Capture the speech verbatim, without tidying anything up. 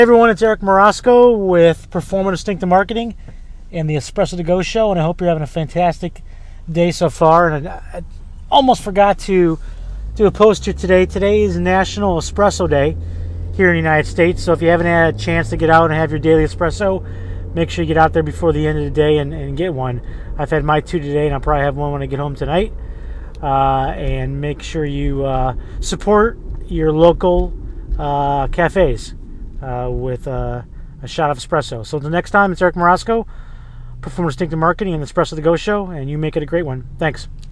Hey everyone, it's Eric Morosco with Performance Distinctive Marketing and the Espresso to Go show, and I hope you're having a fantastic day so far. And I, I almost forgot to do a post here today. Today is National Espresso Day here in the United States, so if you haven't had a chance to get out and have your daily espresso, make sure you get out there before the end of the day and, and get one. I've had my two today, and I'll probably have one when I get home tonight. Uh, and make sure you uh, support your local uh, cafes uh, with uh, a shot of espresso. So until next time, it's Eric Morosco, Performance Distinctive Marketing and the Espresso to Go show, and you make it a great one. Thanks.